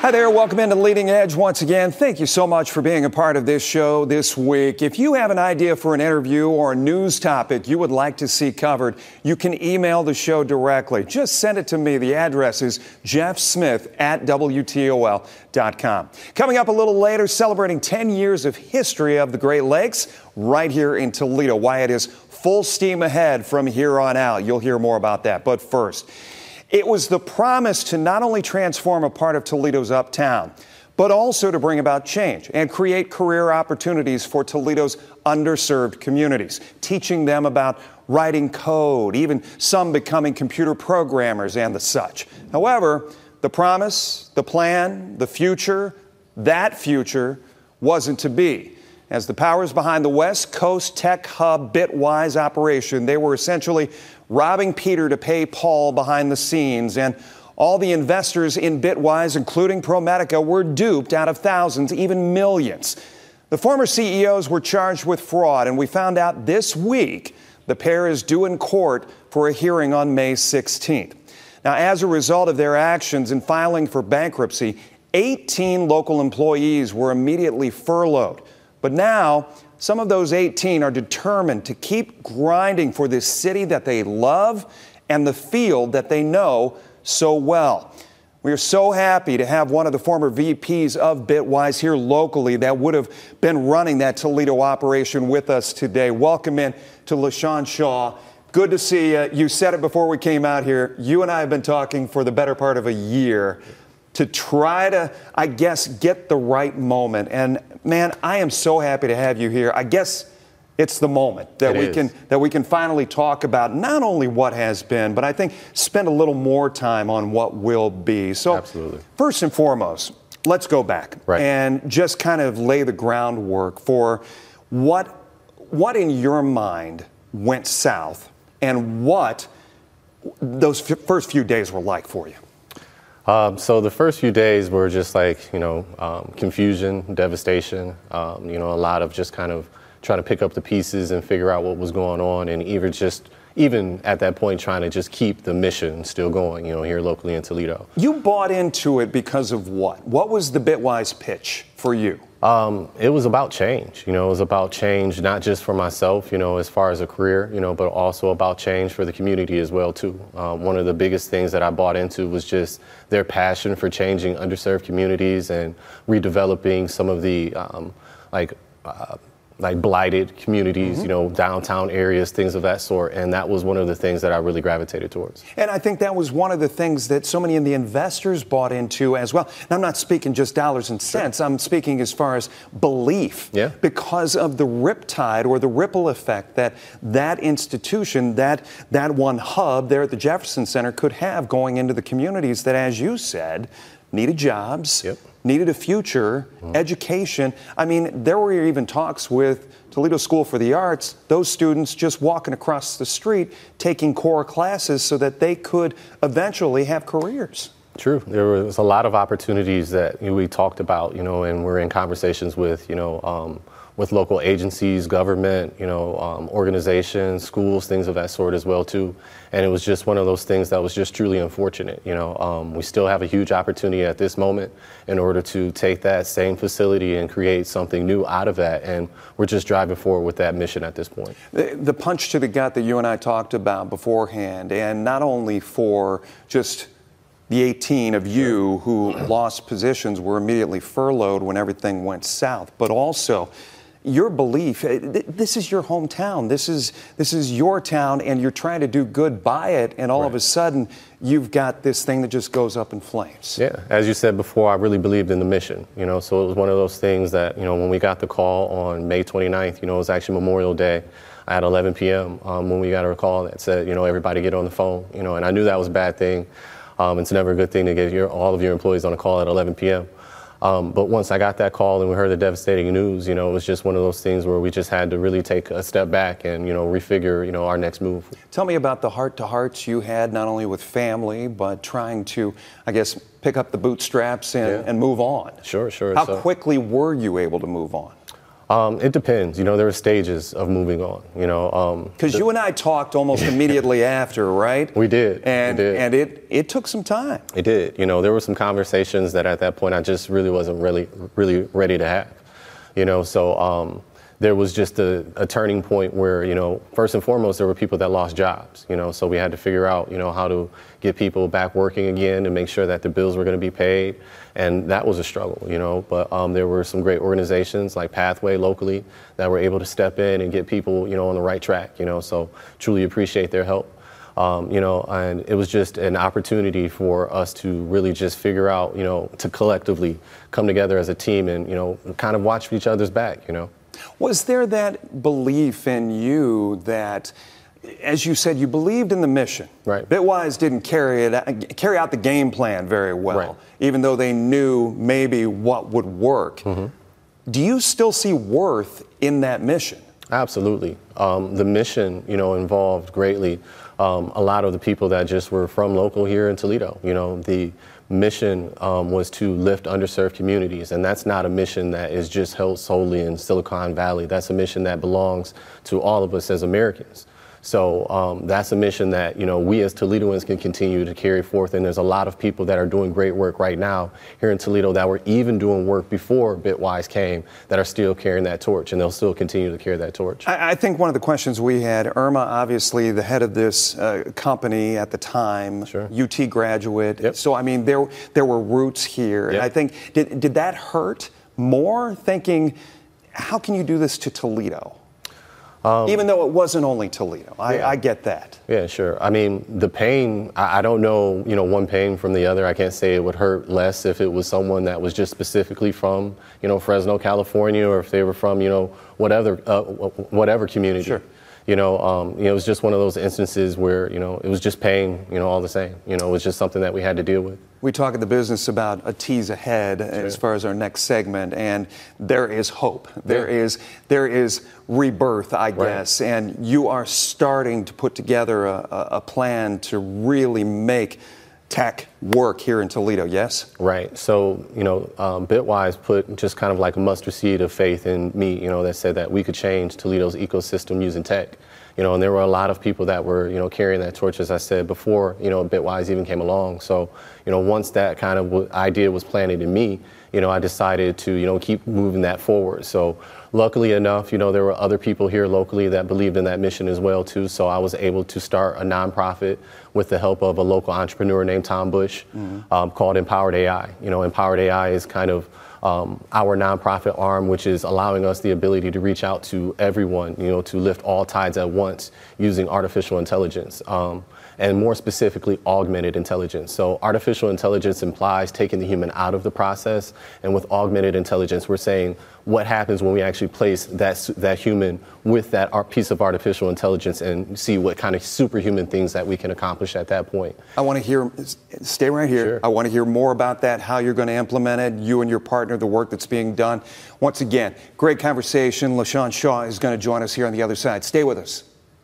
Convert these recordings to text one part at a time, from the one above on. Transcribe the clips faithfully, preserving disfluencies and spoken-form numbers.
Hi there, welcome into Leading Edge once again. Thank you so much for being a part of this show this week. If you have an idea for an interview or a news topic you would like to see covered, you can email the show directly. Just send it to me. The address is jeff smith at W T O L dot com. Coming up a little later, celebrating ten years of history of the Great Lakes right here in Toledo. Why it is full steam ahead from here on out. You'll hear more about that. But first, it was the promise to not only transform a part of Toledo's uptown, but also to bring about change and create career opportunities for Toledo's underserved communities, teaching them about writing code, even some becoming computer programmers and the such. However, the promise, the plan, the future, that future wasn't to be. As the powers behind the West Coast Tech Hub Bitwise operation, they were essentially robbing Peter to pay Paul behind the scenes, and all the investors in Bitwise, including ProMedica, were duped out of thousands, even millions. The former C E Os were charged with fraud, and we found out this week the pair is due in court for a hearing on May sixteenth. Now, as a result of their actions in filing for bankruptcy, eighteen local employees were immediately furloughed. But now, some of those eighteen are determined to keep grinding for this city that they love and the field that they know so well. We are so happy to have one of the former V Ps of Bitwise here locally that would have been running that Toledo operation with us today. Welcome in to LaShawn Shaw. Good to see you. You said it before we came out here. You and I have been talking for the better part of a year to try to, I guess, get the right moment. And man, I am so happy to have you here. I guess it's the moment that it we is. can that we can finally talk about not only what has been, but I think spend a little more time on what will be. So Absolutely. First and foremost, let's go back Right. and just kind of lay the groundwork for what what in your mind went south and what those f- first few days were like for you. Um, so the first few days were just like, you know, um, confusion, devastation, um, you know, a lot of just kind of trying to pick up the pieces and figure out what was going on, and even just, even at that point, trying to just keep the mission still going, you know, here locally in Toledo. You bought into it because of what? What was the Bitwise pitch for you? Um, it was about change, you know, it was about change, not just for myself, you know, as far as a career, you know, but also about change for the community as well, too. Um, one of the biggest things that I bought into was just their passion for changing underserved communities and redeveloping some of the, um, like, uh, like blighted communities, mm-hmm. you know, downtown areas, things of that sort. And that was one of the things that I really gravitated towards. And I think that was one of the things that so many of the investors bought into as well. And I'm not speaking just dollars and cents. Sure. I'm speaking as far as belief. Yeah. Because of the riptide or the ripple effect that that institution, that that one hub there at the Jefferson Center could have going into the communities that, as you said, needed jobs. Yep. Needed a future, mm-hmm. education. I mean, there were even talks with Toledo School for the Arts, those students just walking across the street, taking core classes so that they could eventually have careers. True. There was a lot of opportunities that you know, we talked about, you know, and we're in conversations with, you know, um, with local agencies, government, you know, um, organizations, schools, things of that sort as well, too. And it was just one of those things that was just truly unfortunate. You know, um, we still have a huge opportunity at this moment in order to take that same facility and create something new out of that. And we're just driving forward with that mission at this point. The, the punch to the gut that you and I talked about beforehand, and not only for just the eighteen of you who lost positions, were immediately furloughed when everything went south, but also your belief, this is your hometown, this is this is your town, and you're trying to do good by it, and all right. of a sudden, you've got this thing that just goes up in flames. Yeah, as you said before, I really believed in the mission, you know, so it was one of those things that, you know, when we got the call on May twenty-ninth, you know, it was actually Memorial Day at eleven p.m. Um, when we got a call that said, you know, everybody get on the phone, you know, and I knew that was a bad thing. Um, it's never a good thing to get your, all of your employees on a call at eleven p.m. Um, but once I got that call and we heard the devastating news, you know, it was just one of those things where we just had to really take a step back and, you know, refigure, you know, our next move. Tell me about the heart-to-hearts you had, not only with family, but trying to, I guess, pick up the bootstraps and, yeah. and move on. Sure, sure. How so, quickly were you able to move on? Um, it depends. You know, there are stages of moving on, you know. Because um, you and I talked almost immediately after, right? We did. And, we did. and it, it took some time. It did. You know, there were some conversations that at that point I just really wasn't really, really ready to have, you know. So um, there was just a, a turning point where, you know, first and foremost, there were people that lost jobs, you know. So we had to figure out, you know, how to get people back working again and make sure that the bills were going to be paid. And that was a struggle, you know, but um, there were some great organizations like Pathway locally that were able to step in and get people, you know, on the right track, you know, so truly appreciate their help, um, you know, and it was just an opportunity for us to really just figure out, you know, to collectively come together as a team and, you know, kind of watch each other's back, you know. Was there that belief in you that, as you said, you believed in the mission? Right. Bitwise didn't carry it, carry out the game plan very well, right. even though they knew maybe what would work. Mm-hmm. Do you still see worth in that mission? Absolutely. Um, the mission, you know, involved greatly um, a lot of the people that just were from local here in Toledo. You know, the mission um, was to lift underserved communities, and that's not a mission that is just held solely in Silicon Valley. That's a mission that belongs to all of us as Americans. So um, that's a mission that, you know, we as Toledoans can continue to carry forth. And there's a lot of people that are doing great work right now here in Toledo that were even doing work before Bitwise came that are still carrying that torch, and they'll still continue to carry that torch. I, I think one of the questions we had, Irma, obviously the head of this uh, company at the time, sure. U T graduate. Yep. So, I mean, there there were roots here. Yep. And I think, did, did that hurt more, thinking, how can you do this to Toledo? Um, Even though it wasn't only Toledo. I, yeah. I get that. Yeah, sure. I mean, the pain, I, I don't know, you know, one pain from the other. I can't say it would hurt less if it was someone that was just specifically from, you know, Fresno, California, or if they were from, you know, whatever, uh, whatever community. Sure. You know, um, you know, it was just one of those instances where, you know, it was just pain, you know, all the same. You know, it was just something that we had to deal with. We talk in the business about a tease ahead sure. as far as our next segment, and there is hope. There yeah. is there is rebirth, I right. guess, and you are starting to put together a, a plan to really make tech work here in Toledo, yes? Right. So, you know, um, Bitwise put just kind of like a mustard seed of faith in me, you know, that said that we could change Toledo's ecosystem using tech. You know, and there were a lot of people that were, you know, carrying that torch, as I said, before, you know, Bitwise even came along. So, you know, once that kind of w- idea was planted in me, you know, I decided to, you know, keep moving that forward. So luckily enough, you know, there were other people here locally that believed in that mission as well, too. So I was able to start a nonprofit with the help of a local entrepreneur named Tom Bush mm-hmm. um, called Empowered A I. You know, Empowered A I is kind of Um, our nonprofit arm, which is allowing us the ability to reach out to everyone, you know, to lift all tides at once using artificial intelligence, um, and more specifically, augmented intelligence. So artificial intelligence implies taking the human out of the process, and with augmented intelligence, we're saying what happens when we actually place that that human with that art piece of artificial intelligence and see what kind of superhuman things that we can accomplish at that point. I want to hear, stay right here. Sure. I want to hear more about that, how you're going to implement it, you and your partner, the work that's being done. Once again, great conversation. LaShawn Shaw is going to join us here on the other side. Stay with us.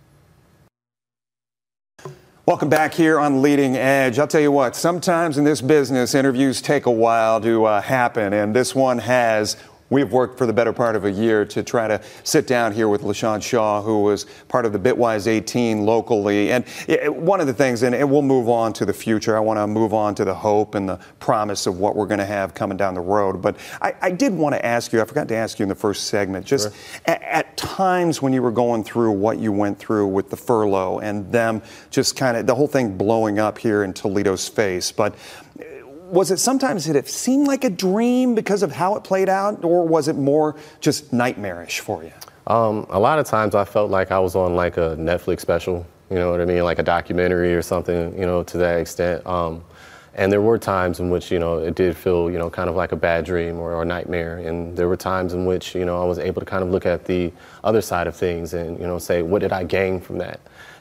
Welcome back here on Leading Edge. I'll tell you what, sometimes in this business, interviews take a while to uh, happen, and this one has. We've worked for the better part of a year to try to sit down here with LaShawn Shaw, who was part of the Bitwise eighteen locally. And it, one of the things, and, and we'll move on to the future, I want to move on to the hope and the promise of what we're going to have coming down the road. But I, I did want to ask you, I forgot to ask you in the first segment, just sure. at, at times when you were going through what you went through with the furlough and them just kind of, the whole thing blowing up here in Toledo's face. But was it sometimes did it seem like a dream because of how it played out, or was it more just nightmarish for you? Um, a lot of times I felt like I was on like a Netflix special, you know what I mean, like a documentary or something, you know, to that extent. Um, and there were times in which, you know, it did feel, you know, kind of like a bad dream or, or a nightmare. And there were times in which, you know, I was able to kind of look at the other side of things and, you know, say, what did I gain from that?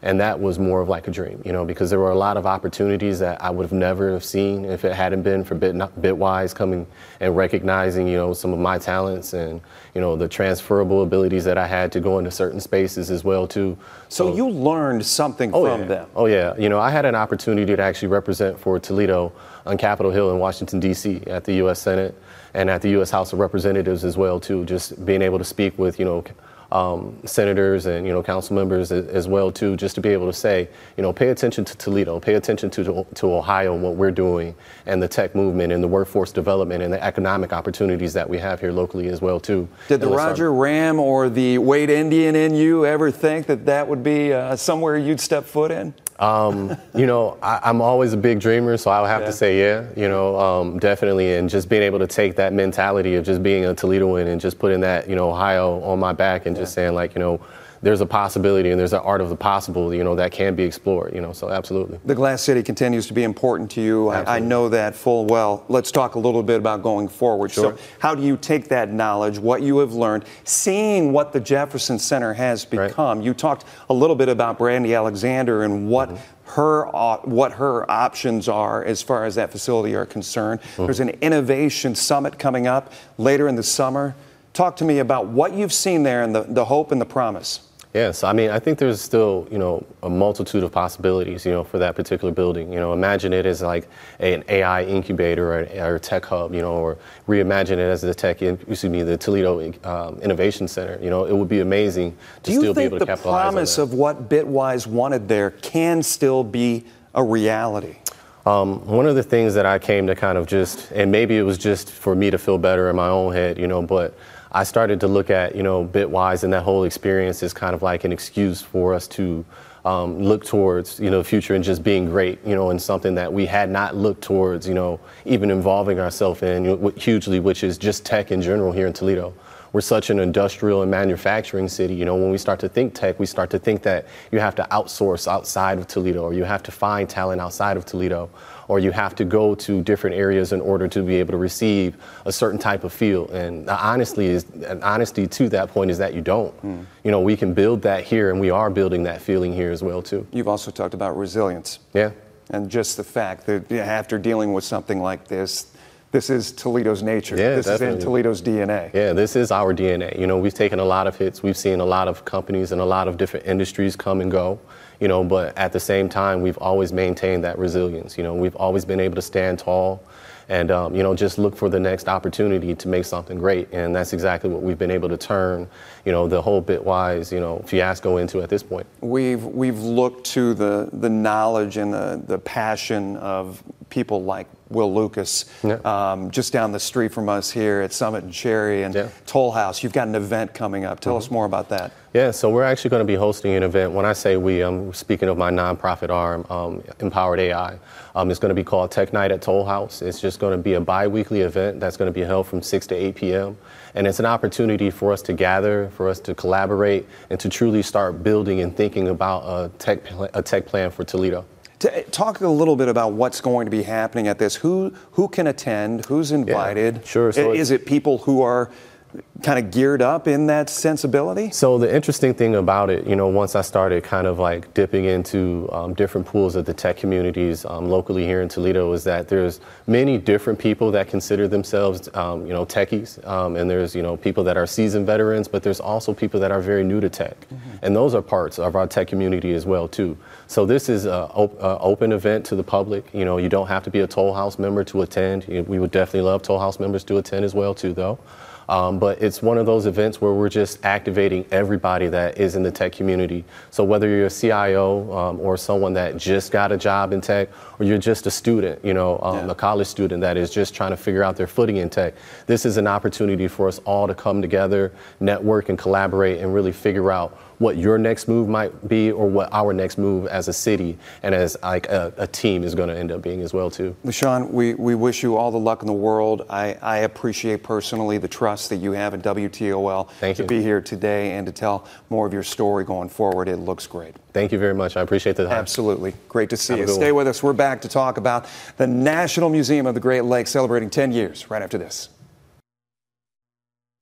And that was more of like a dream, you know, because there were a lot of opportunities that I would have never have seen if it hadn't been for Bit, Bitwise coming and recognizing, you know, some of my talents and, you know, the transferable abilities that I had to go into certain spaces as well, too. So, so you learned something oh, from yeah. them. Oh, yeah. You know, I had an opportunity to actually represent for Toledo on Capitol Hill in Washington, D C at the U S Senate and at the U S House of Representatives as well, too. Just being able to speak with, you know, Um, senators and, you know, council members as, as well, too, just to be able to say, you know, pay attention to Toledo, pay attention to, to Ohio and what we're doing and the tech movement and the workforce development and the economic opportunities that we have here locally as well, too. Did the Roger our- Ram or the Wade Indian in you ever think that that would be uh, somewhere you'd step foot in? Um, you know, I, I'm always a big dreamer, so I would have yeah. to say, yeah, you know, um, definitely. And just being able to take that mentality of just being a Toledoan and just putting that, you know, Ohio on my back and yeah. just saying, like, you know, there's a possibility and there's an art of the possible, you know, that can be explored, you know, so absolutely. The Glass City continues to be important to you. I, I know that full well. Let's talk a little bit about going forward. Sure. So how do you take that knowledge, what you have learned, seeing what the Jefferson Center has become? Right. You talked a little bit about Brandy Alexander and what mm-hmm. her uh, what her options are as far as that facility are concerned. Mm-hmm. There's an innovation summit coming up later in the summer. Talk to me about what you've seen there and the, the hope and the promise. Yes, I mean, I think there's still, you know, a multitude of possibilities, you know, for that particular building. You know, imagine it as like a, an A I incubator or, or a tech hub, you know, or reimagine it as the tech, excuse me, the Toledo um, Innovation Center. You know, it would be amazing to still be able to capitalize on that. Do you think the promise of what Bitwise wanted there can still be a reality? Um, one of the things that I came to kind of just, and maybe it was just for me to feel better in my own head, you know, but I started to look at, you know, Bitwise and that whole experience as kind of like an excuse for us to um, look towards, you know, the future and just being great, you know, and something that we had not looked towards, you know, even involving ourselves in you know, hugely, which is just tech in general here in Toledo. We're such an industrial and manufacturing city. You know, when we start to think tech, we start to think that you have to outsource outside of Toledo, or you have to find talent outside of Toledo, or you have to go to different areas in order to be able to receive a certain type of field. And honestly, is and honesty to that point is that you don't. Mm. You know, we can build that here, and we are building that feeling here as well, too. You've also talked about resilience. Yeah. And just the fact that after dealing with something like this, this is Toledo's nature. Yeah, this definitely. is in Toledo's D N A. Yeah, this is our D N A. You know, we've taken a lot of hits. We've seen a lot of companies and a lot of different industries come and go, you know, but at the same time, we've always maintained that resilience. You know, we've always been able to stand tall and, um, you know, just look for the next opportunity to make something great. And that's exactly what we've been able to turn, you know, the whole Bitwise, you know, fiasco into at this point. We've we've looked to the, the knowledge and the, the passion of people like Will Lucas, yeah. um, just down the street from us here at Summit and Cherry and yeah. Toll House. You've got an event coming up. Tell mm-hmm. us more about that. Yeah, so we're actually going to be hosting an event. When I say we, I'm speaking of my nonprofit arm, um, Empowered A I. Um, it's going to be called Tech Night at Toll House. It's just going to be a bi-weekly event that's going to be held from six to eight p.m. And it's an opportunity for us to gather, for us to collaborate, and to truly start building and thinking about a tech, a tech plan for Toledo. Talk a little bit about what's going to be happening at this. Who who can attend? Who's invited? Yeah, sure. So is it people who are kind of geared up in that sensibility? So the interesting thing about it, you know, once I started kind of like dipping into um, different pools of the tech communities um, locally here in Toledo, is that there's many different people that consider themselves, um, you know, techies. Um, and there's, you know, people that are seasoned veterans, but there's also people that are very new to tech. Mm-hmm. And those are parts of our tech community as well, too. So this is an op- open event to the public. You know, you don't have to be a Toll House member to attend. We would definitely love Toll House members to attend as well, too, though. Um, but it's one of those events where we're just activating everybody that is in the tech community. So whether you're a C I O um, or someone that just got a job in tech, or you're just a student, you know, um, yeah. a college student that is just trying to figure out their footing in tech, this is an opportunity for us all to come together, network and collaborate and really figure out what your next move might be, or what our next move as a city and as like a, a team is going to end up being as well, too. LaShawn, we, we wish you all the luck in the world. I, I appreciate personally the trust that you have in W T O L Thank to you. be here today and to tell more of your story going forward. It looks great. Thank you very much. I appreciate the time. Absolutely. Great to see Have you. a good Stay one. with us. We're back to talk about the National Museum of the Great Lakes celebrating ten years right after this.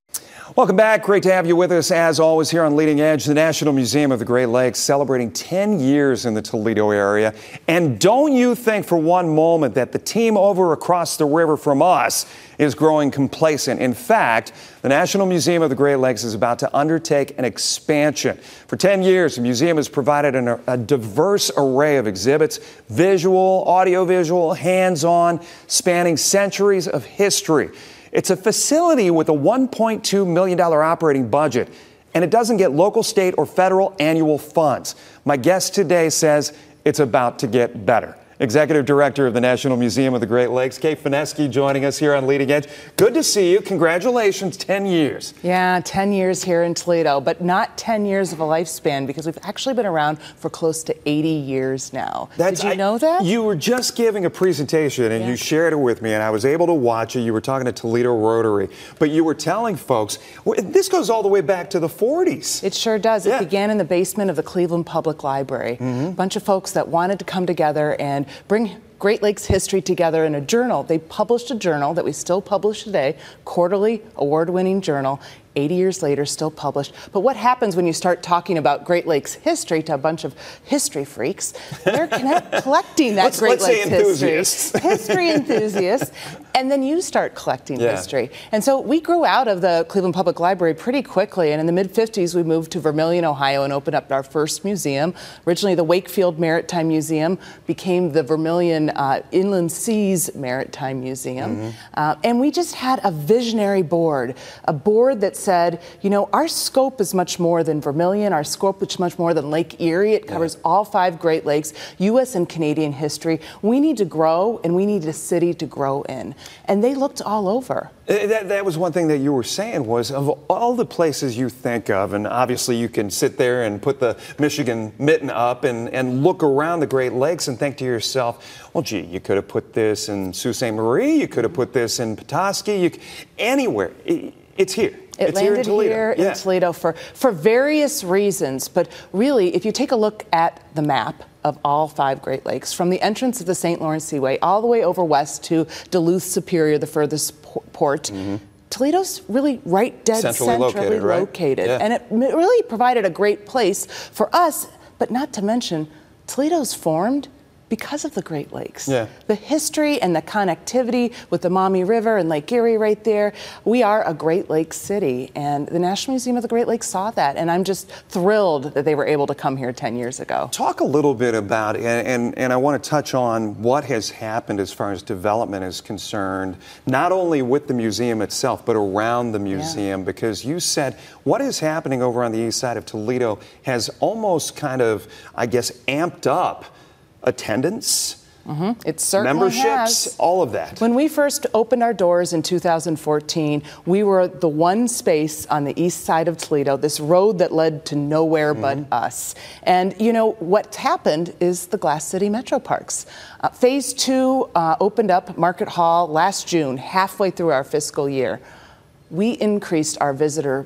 Welcome back. Great to have you with us, as always, here on Leading Edge. The National Museum of the Great Lakes celebrating ten years in the Toledo area. And don't you think for one moment that the team over across the river from us is growing complacent. In fact, the National Museum of the Great Lakes is about to undertake an expansion. For ten years, the museum has provided an, a diverse array of exhibits, visual, audiovisual, hands-on, spanning centuries of history. It's a facility with a one point two million dollars operating budget, and it doesn't get local, state, or federal annual funds. My guest today says it's about to get better. Executive Director of the National Museum of the Great Lakes, Kate Fineski, joining us here on Leading Edge. Good to see you. Congratulations, ten years. Yeah, ten years here in Toledo, but not ten years of a lifespan, because we've actually been around for close to eighty years now. That's, Did you I, know that? You were just giving a presentation, and yeah. you shared it with me, and I was able to watch it. You were talking to Toledo Rotary, but you were telling folks, well, this goes all the way back to the forties. It sure does. Yeah. It began in the basement of the Cleveland Public Library. Mm-hmm. A bunch of folks that wanted to come together and bring Great Lakes history together in a journal. They published a journal that we still publish today, quarterly award-winning journal, eighty years later, still published. But what happens when you start talking about Great Lakes history to a bunch of history freaks? They're connect- collecting that let's, Great let's Lakes say enthusiasts. history. History enthusiasts. And then you start collecting yeah. history. And so we grew out of the Cleveland Public Library pretty quickly. And in the mid fifties, we moved to Vermillion, Ohio, and opened up our first museum. Originally, the Wakefield Maritime Museum became the Vermillion uh, Inland Seas Maritime Museum. Mm-hmm. Uh, and we just had a visionary board, a board that said, you know, our scope is much more than Vermillion. Our scope is much more than Lake Erie. It covers yeah. all five Great Lakes, U S and Canadian history. We need to grow, and we need a city to grow in. And they looked all over. That, that was one thing that you were saying was, of all the places you think of, and obviously you can sit there and put the Michigan mitten up and, and look around the Great Lakes and think to yourself, well, gee, you could have put this in Sault Ste. Marie, you could have put this in Petoskey, you, anywhere. It, it's here. It it's landed here in Toledo, here in yeah. Toledo for, for various reasons. But really, if you take a look at the map of all five Great Lakes, from the entrance of the Saint Lawrence Seaway all the way over west to Duluth Superior, the furthest port, mm-hmm. Toledo's really right dead centrally, centrally located. Right? located. Yeah. And it really provided a great place for us, but not to mention, Toledo's formed because of the Great Lakes. Yeah. The history and the connectivity with the Maumee River and Lake Erie right there. We are a Great Lakes city, and the National Museum of the Great Lakes saw that, and I'm just thrilled that they were able to come here ten years ago. Talk a little bit about, and, and, and I want to touch on what has happened as far as development is concerned, not only with the museum itself, but around the museum, yeah. because you said what is happening over on the east side of Toledo has almost kind of, I guess, amped up attendance, mm-hmm. It certainly memberships, has. all of that. When we first opened our doors in two thousand fourteen, we were the one space on the east side of Toledo, this road that led to nowhere mm-hmm. but us. And, you know, what's happened is the Glass City Metro Parks. Uh, phase two uh, opened up Market Hall last June, halfway through our fiscal year. We increased our visitor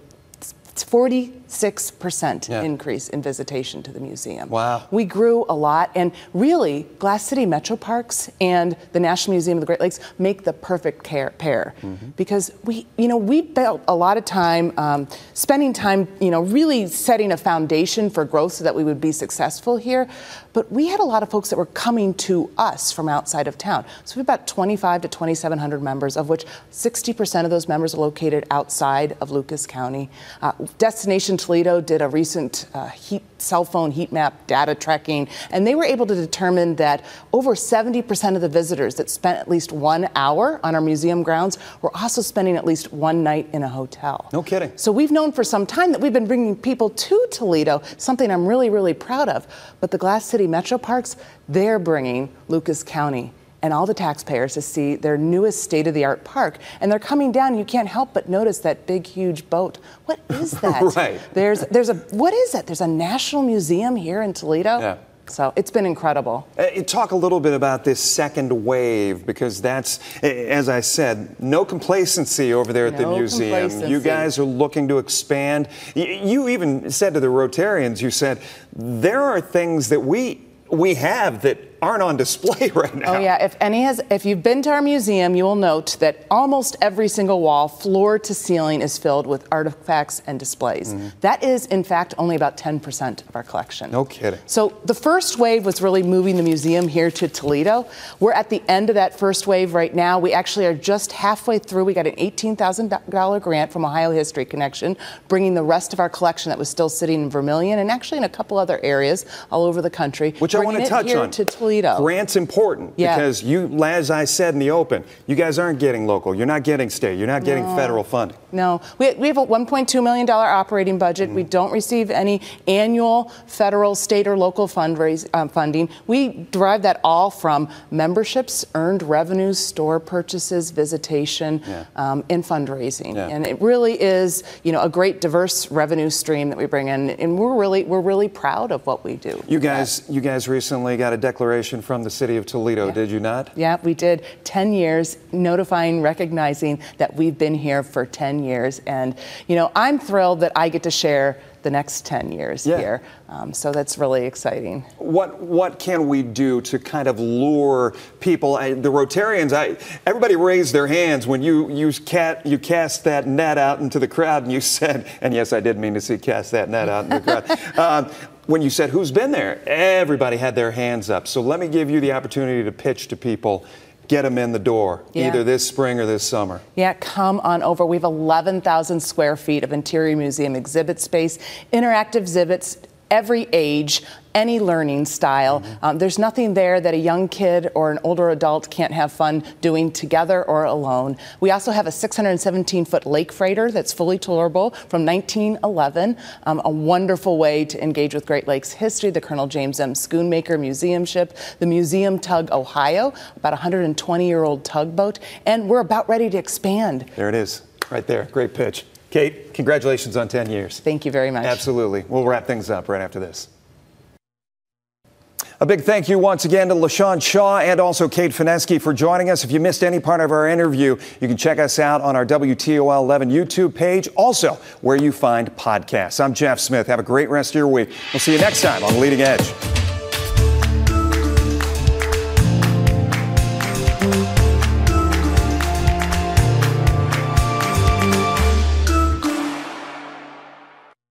It's forty-six percent yeah. increase in visitation to the museum. Wow. We grew a lot, and really, Glass City Metro Parks and the National Museum of the Great Lakes make the perfect care, pair. Mm-hmm. Because we, you know, we built a lot of time, um, spending time, you know, really setting a foundation for growth so that we would be successful here. But we had a lot of folks that were coming to us from outside of town. So we have about twenty-five to twenty-seven hundred members, of which sixty percent of those members are located outside of Lucas County. Uh, Destination Toledo did a recent uh, heat, cell phone heat map data tracking, and they were able to determine that over seventy percent of the visitors that spent at least one hour on our museum grounds were also spending at least one night in a hotel. No kidding. So we've known for some time that we've been bringing people to Toledo, something I'm really, really proud of. But the Glass City Metro Parks, they're bringing Lucas County and all the taxpayers to see their newest state-of-the-art park. And they're coming down, and you can't help but notice that big, huge boat. What is that? Right. There's, there's a, what is that? There's a national museum here in Toledo? Yeah. So it's been incredible. Uh, talk a little bit about this second wave, because that's, as I said, no complacency over there at no the museum. Complacency. You guys are looking to expand. You even said to the Rotarians, you said, there are things that we we have that aren't on display right now. Oh yeah, if any has, if you've been to our museum, you will note that almost every single wall, floor to ceiling, is filled with artifacts and displays. Mm-hmm. That is, in fact, only about ten percent of our collection. No kidding. So the first wave was really moving the museum here to Toledo. We're at the end of that first wave right now. We actually are just halfway through. We got an eighteen thousand dollars grant from Ohio History Connection, bringing the rest of our collection that was still sitting in Vermilion and actually in a couple other areas all over the country. Which I want to touch here on. To Toledo. Grant's important yeah. because you, as I said in the open, you guys aren't getting local. You're not getting state. You're not getting no. federal funding. No. We, we have a one point two million dollars operating budget. Mm. We don't receive any annual federal, state, or local fundraise, um, funding. We derive that all from memberships, earned revenues, store purchases, visitation, yeah. um, and fundraising. Yeah. And it really is, you know, a great diverse revenue stream that we bring in, and we're really we're really proud of what we do. You guys, yeah. you guys recently got a declaration from the city of Toledo, yeah. did you not? Yeah, we did. ten years, notifying, recognizing that we've been here for ten years, and you know, I'm thrilled that I get to share the next ten years yeah. here. Um, so that's really exciting. What what can we do to kind of lure people? I, the Rotarians, I, everybody raised their hands when you you, cat, you cast that net out into the crowd, and you said, and yes, I did mean to say cast that net out into the crowd. um, when you said, who's been there? Everybody had their hands up. So let me give you the opportunity to pitch to people. Get them in the door, yeah. either this spring or this summer. Yeah, come on over. We have eleven thousand square feet of interior museum exhibit space, interactive exhibits, every age, any learning style. Mm-hmm. Um, there's nothing there that a young kid or an older adult can't have fun doing together or alone. We also have a six hundred seventeen foot lake freighter that's fully tourable from nineteen eleven, um, a wonderful way to engage with Great Lakes history, the Colonel James M. Schoonmaker Museum Ship, the Museum Tug Ohio, about a one hundred twenty year old tugboat, and we're about ready to expand. There it is, right there. Great pitch. Kate, congratulations on ten years. Thank you very much. Absolutely. We'll wrap things up right after this. A big thank you once again to LaShawn Shaw and also Kate Fineski for joining us. If you missed any part of our interview, you can check us out on our W T O L eleven YouTube page, also where you find podcasts. I'm Jeff Smith. Have a great rest of your week. We'll see you next time on Leading Edge.